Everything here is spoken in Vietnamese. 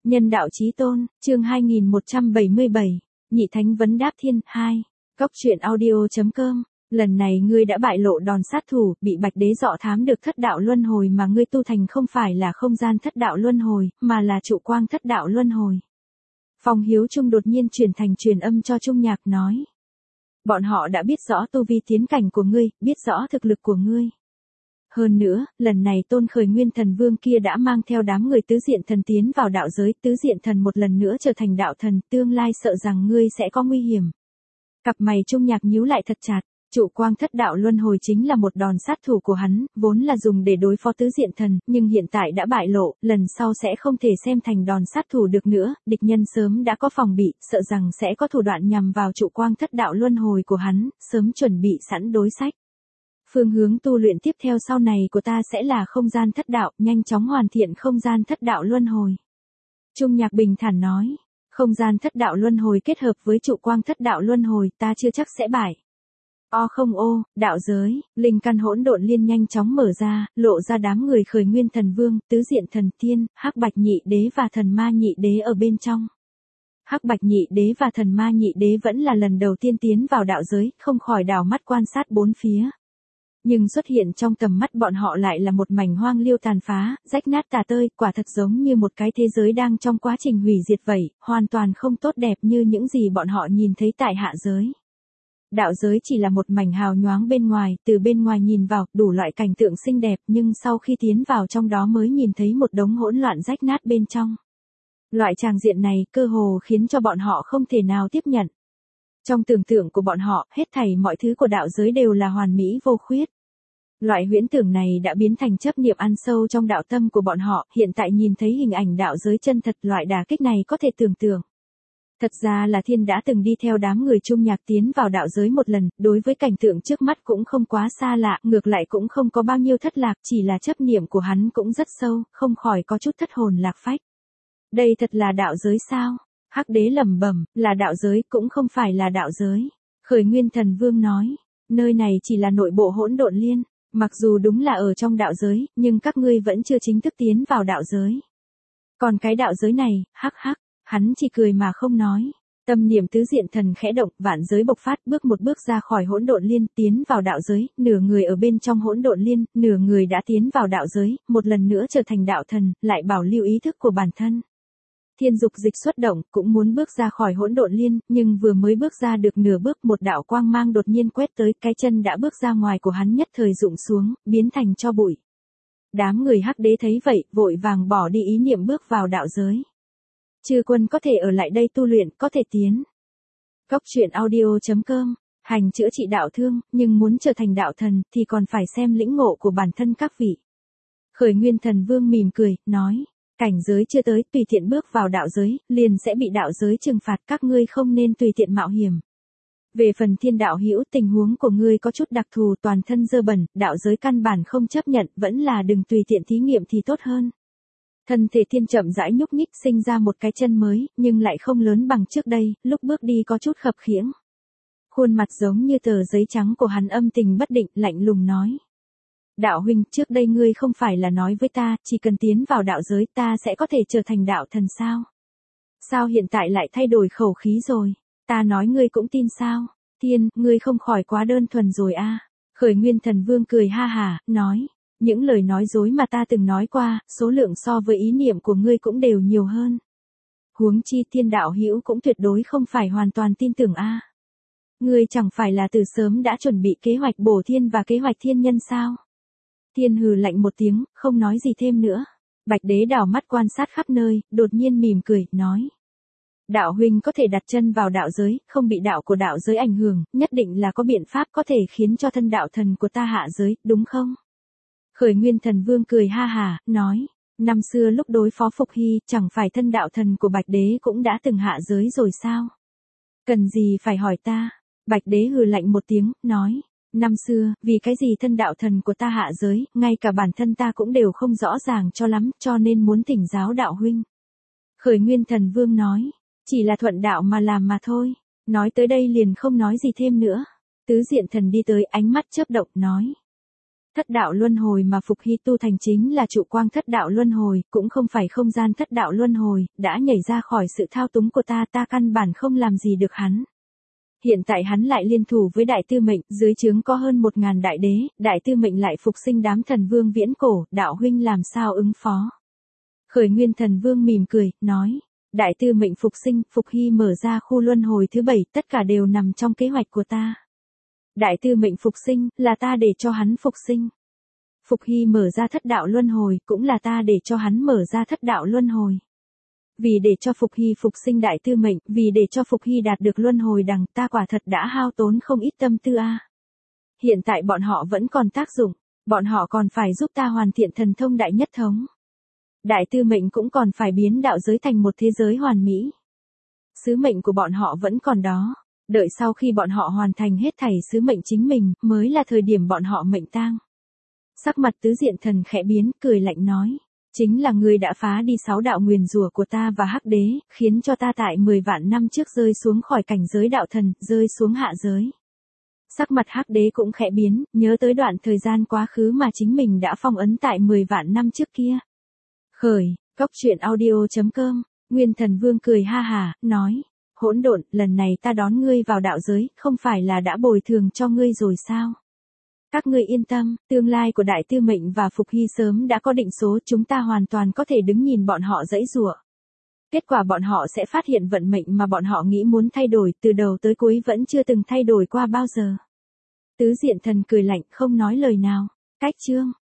Nhân đạo chí tôn, chương 2177, Nhị Thánh vấn đáp thiên, 2. Cốc truyện audio.com. Lần này ngươi đã bại lộ đòn sát thủ, bị Bạch Đế dọ thám được thất đạo luân hồi mà ngươi tu thành không phải là không gian thất đạo luân hồi, mà là trụ quang thất đạo luân hồi. Phong Hiếu Trung đột nhiên truyền thành truyền âm cho Trung Nhạc nói. Bọn họ đã biết rõ tu vi tiến cảnh của ngươi, biết rõ thực lực của ngươi. Hơn nữa, lần này Tôn Khởi Nguyên Thần Vương kia đã mang theo đám người tứ diện thần tiến vào đạo giới, tứ diện thần một lần nữa trở thành đạo thần, tương lai sợ rằng ngươi sẽ có nguy hiểm. Cặp mày Trung Nhạc nhíu lại thật chặt, trụ quang thất đạo luân hồi chính là một đòn sát thủ của hắn, vốn là dùng để đối phó tứ diện thần, nhưng hiện tại đã bại lộ, lần sau sẽ không thể xem thành đòn sát thủ được nữa, địch nhân sớm đã có phòng bị, sợ rằng sẽ có thủ đoạn nhằm vào trụ quang thất đạo luân hồi của hắn, sớm chuẩn bị sẵn đối sách. Phương hướng tu luyện tiếp theo sau này của ta sẽ là không gian thất đạo, nhanh chóng hoàn thiện không gian thất đạo luân hồi. Trung Nhạc bình thản nói, không gian thất đạo luân hồi kết hợp với trụ quang thất đạo luân hồi, ta chưa chắc sẽ bại. Đạo giới, linh căn hỗn độn liên nhanh chóng mở ra, lộ ra đám người Khởi Nguyên Thần Vương, tứ diện thần tiên, Hắc Bạch Nhị Đế và Thần Ma Nhị Đế ở bên trong. Hắc Bạch Nhị Đế và Thần Ma Nhị Đế vẫn là lần đầu tiên tiến vào đạo giới, không khỏi đảo mắt quan sát bốn phía. Nhưng xuất hiện trong tầm mắt bọn họ lại là một mảnh hoang liêu tàn phá, rách nát tả tơi, quả thật giống như một cái thế giới đang trong quá trình hủy diệt vậy, hoàn toàn không tốt đẹp như những gì bọn họ nhìn thấy tại hạ giới. Đạo giới chỉ là một mảnh hào nhoáng bên ngoài, từ bên ngoài nhìn vào, đủ loại cảnh tượng xinh đẹp, nhưng sau khi tiến vào trong đó mới nhìn thấy một đống hỗn loạn rách nát bên trong. Loại tràng diện này, cơ hồ khiến cho bọn họ không thể nào tiếp nhận. Trong tưởng tượng của bọn họ, hết thảy mọi thứ của đạo giới đều là hoàn mỹ vô khuyết. Loại huyễn tưởng này đã biến thành chấp niệm ăn sâu trong đạo tâm của bọn họ, hiện tại nhìn thấy hình ảnh đạo giới chân thật, loại đả kích này có thể tưởng tượng. Thật ra là Thiên đã từng đi theo đám người Trung Nhạc tiến vào đạo giới một lần, đối với cảnh tượng trước mắt cũng không quá xa lạ, ngược lại cũng không có bao nhiêu thất lạc, chỉ là chấp niệm của hắn cũng rất sâu, không khỏi có chút thất hồn lạc phách. Đây thật là đạo giới sao? Hắc Đế lẩm bẩm, là đạo giới cũng không phải là đạo giới. Khởi Nguyên Thần Vương nói, nơi này chỉ là nội bộ hỗn độn liên, mặc dù đúng là ở trong đạo giới, nhưng các ngươi vẫn chưa chính thức tiến vào đạo giới. Còn cái đạo giới này, hắc, hắn chỉ cười mà không nói. Tâm niệm tứ diện thần khẽ động, vạn giới bộc phát, bước một bước ra khỏi hỗn độn liên, tiến vào đạo giới, nửa người ở bên trong hỗn độn liên, nửa người đã tiến vào đạo giới, một lần nữa trở thành đạo thần, lại bảo lưu ý thức của bản thân. Thiên dục dịch xuất động, cũng muốn bước ra khỏi hỗn độn liên, nhưng vừa mới bước ra được nửa bước, một đạo quang mang đột nhiên quét tới, cái chân đã bước ra ngoài của hắn nhất thời rụng xuống, biến thành tro bụi. Đám người Hắc Đế thấy vậy, vội vàng bỏ đi ý niệm bước vào đạo giới. Chư quân có thể ở lại đây tu luyện, có thể tiến. Cốc truyện audio.com, hành chữa trị đạo thương, nhưng muốn trở thành đạo thần, thì còn phải xem lĩnh ngộ của bản thân các vị. Khởi Nguyên Thần Vương mỉm cười, nói. Cảnh giới chưa tới, tùy tiện bước vào đạo giới, liền sẽ bị đạo giới trừng phạt, các ngươi không nên tùy tiện mạo hiểm. Về phần Thiên đạo hữu, tình huống của ngươi có chút đặc thù, toàn thân dơ bẩn, đạo giới căn bản không chấp nhận, vẫn là đừng tùy tiện thí nghiệm thì tốt hơn. Thân thể Thiên chậm rãi nhúc nhích, sinh ra một cái chân mới, nhưng lại không lớn bằng trước đây, lúc bước đi có chút khập khiễng. Khuôn mặt giống như tờ giấy trắng của hắn âm tình bất định, lạnh lùng nói. Đạo huynh, trước đây ngươi không phải là nói với ta, chỉ cần tiến vào đạo giới ta sẽ có thể trở thành đạo thần sao? Sao hiện tại lại thay đổi khẩu khí rồi? Ta nói ngươi cũng tin sao? Thiên, ngươi không khỏi quá đơn thuần rồi a. Khởi Nguyên Thần Vương cười ha hả, nói. Những lời nói dối mà ta từng nói qua, số lượng so với ý niệm của ngươi cũng đều nhiều hơn. Huống chi Thiên đạo hữu cũng tuyệt đối không phải hoàn toàn tin tưởng a. Ngươi chẳng phải là từ sớm đã chuẩn bị kế hoạch bổ thiên và kế hoạch thiên nhân sao? Thiên hừ lạnh một tiếng, không nói gì thêm nữa. Bạch Đế đảo mắt quan sát khắp nơi, đột nhiên mỉm cười, nói. Đạo huynh có thể đặt chân vào đạo giới, không bị đạo của đạo giới ảnh hưởng, nhất định là có biện pháp có thể khiến cho thân đạo thần của ta hạ giới, đúng không? Khởi Nguyên Thần Vương cười ha hả, nói. Năm xưa lúc đối phó Phục Hy, chẳng phải thân đạo thần của Bạch Đế cũng đã từng hạ giới rồi sao? Cần gì phải hỏi ta? Bạch Đế hừ lạnh một tiếng, nói. Năm xưa, vì cái gì thân đạo thần của ta hạ giới, ngay cả bản thân ta cũng đều không rõ ràng cho lắm, cho nên muốn thỉnh giáo đạo huynh. Khởi Nguyên Thần Vương nói, chỉ là thuận đạo mà làm mà thôi. Nói tới đây liền không nói gì thêm nữa. Tứ diện thần đi tới, ánh mắt chớp động, nói. Thất đạo luân hồi mà Phục Hy tu thành chính là trụ quang thất đạo luân hồi, cũng không phải không gian thất đạo luân hồi, đã nhảy ra khỏi sự thao túng của ta, ta căn bản không làm gì được hắn. Hiện tại hắn lại liên thủ với Đại Tư Mệnh, dưới trướng có hơn 1000 đại đế, Đại Tư Mệnh lại phục sinh đám thần vương viễn cổ, đạo huynh làm sao ứng phó? Khởi Nguyên Thần Vương mỉm cười, nói, Đại Tư Mệnh phục sinh, Phục Hy mở ra khu luân hồi thứ 7, tất cả đều nằm trong kế hoạch của ta. Đại Tư Mệnh phục sinh, là ta để cho hắn phục sinh. Phục Hy mở ra thất đạo luân hồi, cũng là ta để cho hắn mở ra thất đạo luân hồi. Vì để cho Phục Hy phục sinh Đại Tư Mệnh, vì để cho Phục Hy đạt được luân hồi đằng, ta quả thật đã hao tốn không ít tâm tư a. Hiện tại bọn họ vẫn còn tác dụng, bọn họ còn phải giúp ta hoàn thiện thần thông đại nhất thống. Đại Tư Mệnh cũng còn phải biến đạo giới thành một thế giới hoàn mỹ. Sứ mệnh của bọn họ vẫn còn đó, đợi sau khi bọn họ hoàn thành hết thảy sứ mệnh chính mình, mới là thời điểm bọn họ mệnh tang. Sắc mặt Tứ Diện Thần khẽ biến, cười lạnh nói, chính là ngươi đã phá đi 6 đạo nguyền rủa của ta và Hắc Đế, khiến cho ta tại 10 vạn năm trước rơi xuống khỏi cảnh giới đạo thần, rơi xuống hạ giới. Sắc mặt Hắc Đế cũng khẽ biến, nhớ tới đoạn thời gian quá khứ mà chính mình đã phong ấn tại 10 vạn năm trước kia. Khởi, Góc.audio.com, Nguyên Thần Vương cười ha hả, nói, hỗn độn, lần này ta đón ngươi vào đạo giới, không phải là đã bồi thường cho ngươi rồi sao? Các ngươi yên tâm, tương lai của Đại Tư Mệnh và Phục Hy sớm đã có định số, chúng ta hoàn toàn có thể đứng nhìn bọn họ giãy giụa. Kết quả bọn họ sẽ phát hiện vận mệnh mà bọn họ nghĩ muốn thay đổi, từ đầu tới cuối vẫn chưa từng thay đổi qua bao giờ. Tứ Diện Thần cười lạnh, không nói lời nào. Cách chương